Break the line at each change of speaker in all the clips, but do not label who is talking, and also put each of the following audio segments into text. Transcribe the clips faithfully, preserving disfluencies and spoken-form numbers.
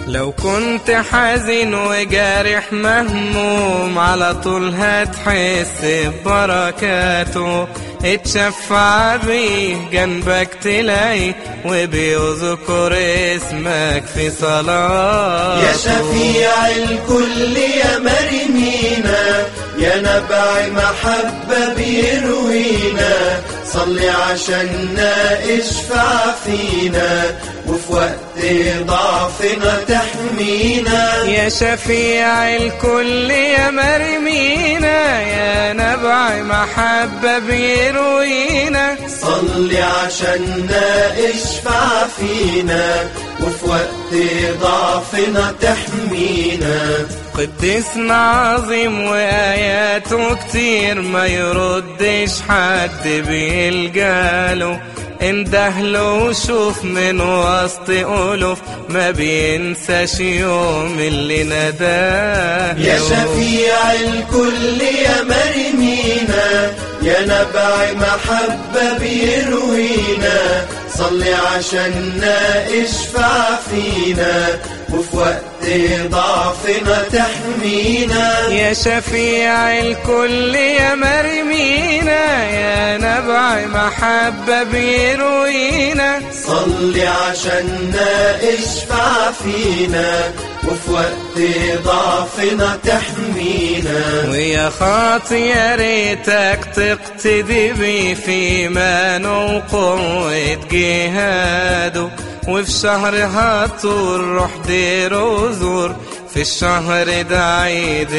لو كنت حزين وجارح مهموم على طول هتحس ببركاته، اتشفع بيه جنبك تلاقي وبيذكر اسمك في صلاته.
يا شفيع الكل يا مرمينا، يا نبع محبة بيروينا، صلي عشاننا اشفع فينا وفي وقت ضعفنا تحمينا.
يا شفيع الكل يا مرمينا، يا نبع محبة بيروينا،
صلي عشاننا اشفع فينا وفي وقت ضعفنا تحمينا.
قديسنا عظيم وآياته كتير، ما يردش حد بيلجاله، اندهله وشوف من وسط ألوف، ما بينساش يوم اللي نداه.
يا شفيع الكل يا مرمينا، يا نبع محبة بيروينا، صلي عشاننا اشفع فينا وفي وقت ضعفنا تحمينا.
يا شفيع الكل يا مرمينا، يا نبع محبة بيروينا،
صلي عشاننا اشفع فينا وفي وقت ضعفنا تحمينا.
ويا خاطي يا ريتك تقتدي بي في إيمانه وقوة جهاده، وفي شهر هطول روح دير وزور، في الشهر ده عيد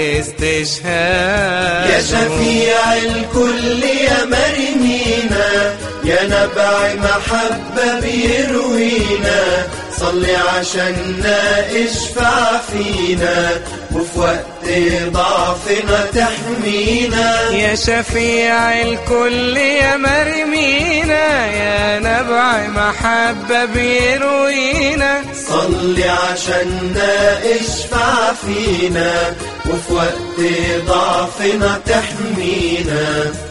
استشهاد.
يا شفيع الكل يا مرمينا، يا نبع محبة بيروينا، صلي عشاننا اشفع فينا وفي وقت ضعفنا تحمينا.
يا شفيع الكل يا مرمينا، يا نبع محبة بيروينا،
صلي عشاننا اشفع فينا وفي وقت ضعفنا تحمينا.